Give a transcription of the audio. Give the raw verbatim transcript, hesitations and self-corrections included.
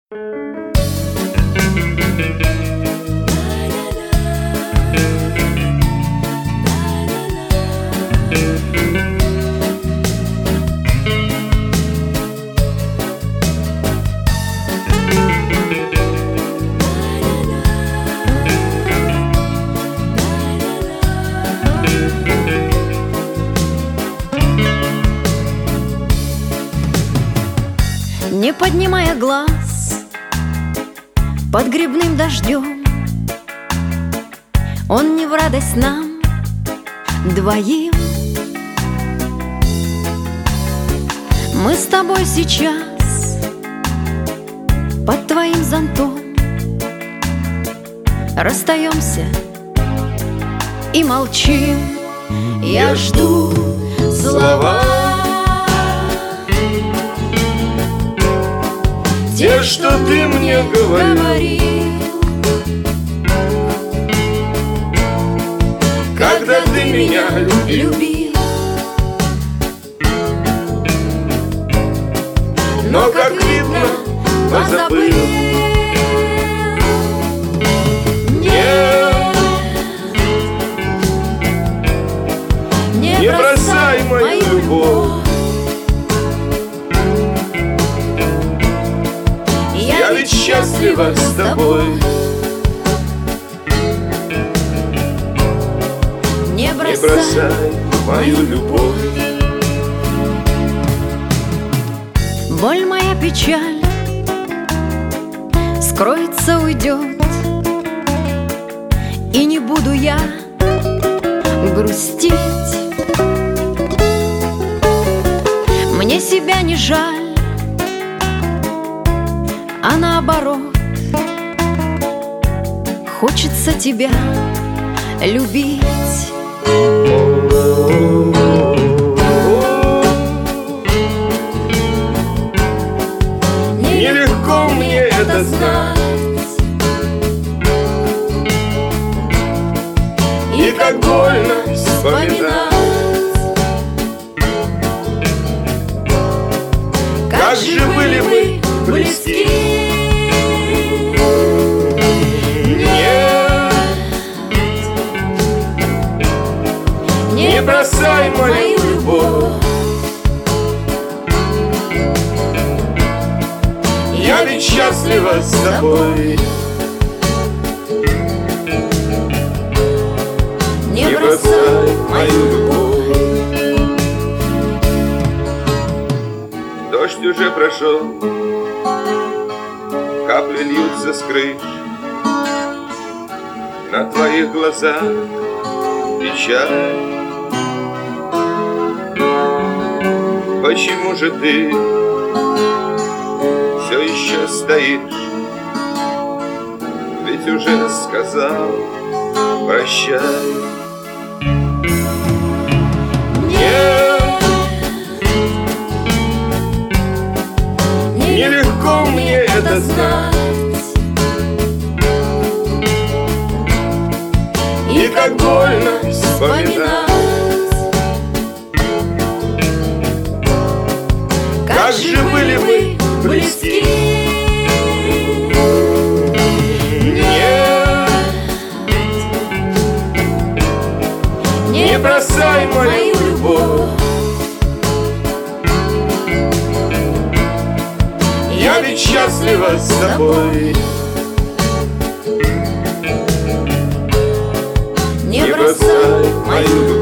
Не поднимая глаз под грибным дождем, он не в радость нам двоим. Мы с тобой сейчас под твоим зонтом расстаемся и молчим. Я жду слова, те, что ты мне говорил, говорил, когда ты меня любил. любил. Но, как видно, позабыл. Нет, Не не бросай мою любовь. Я ведь счастлива с тобой. Не Не бросай, бросай мою любовь. боль моя, печаль скроется, уйдет, и не буду я грустить. Мне себя не жаль, а наоборот хочется тебя любить. Нелегко мне это знать, и как больно вспоминать, как же были мы близки. Не бросай мою любовь. Я ведь счастлива с тобой. Не Не бросай бросай мою любовь. Дождь уже прошел, капли льются с крыш, на твоих глазах печаль. Почему же ты все еще стоишь? Ведь уже сказал прощай. Нет, нелегко мне это знать, и как больно вспоминать, как же были мы близки. Нет, не бросай мою любовь. Я ведь счастлива с тобой. Не Не бросай бросай мою любовь.